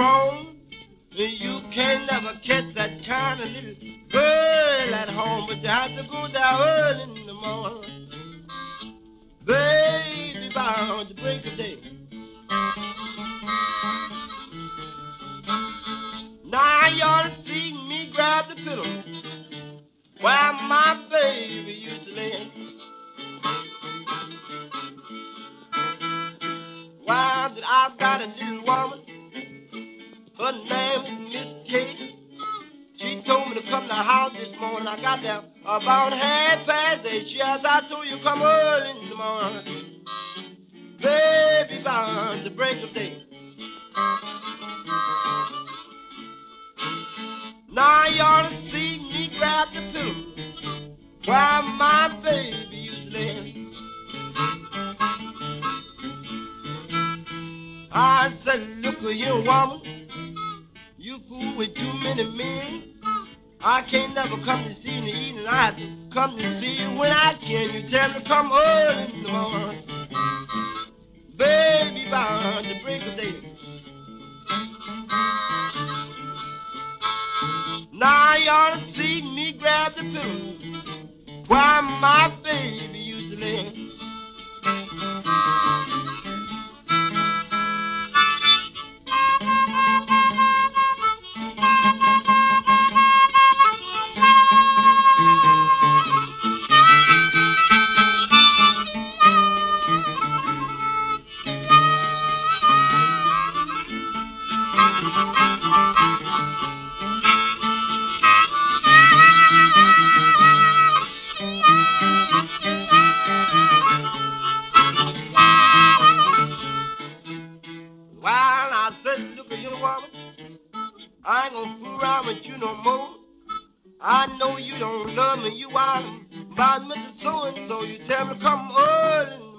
grown. You can't never catch that kind of little girl at home, but you have to go down early in the morning. Baby, by the break of day. Now you ought to see me grab the pillow where my baby used to lay. Why that I've got a little woman, her name is Miss Kate. She told me to come to the house this morning. I got there about 8:30. She says, I told you come early in the morning. Baby, by the break of day. Now you ought to see me grab the pillow while my baby used to lay. I said, look here, woman, you fool with too many men. I can't never come to see you in the evening. I have to come to see you when I can. You tell me to come early in the morning. Baby, by the break of day. Now you ought to see me grab the pillow while my baby used to lay. Well, I said, look at you, woman. I ain't gonna fool around with you no more. I know you don't love me. You are about Mr. So-and-so. You tell me to come early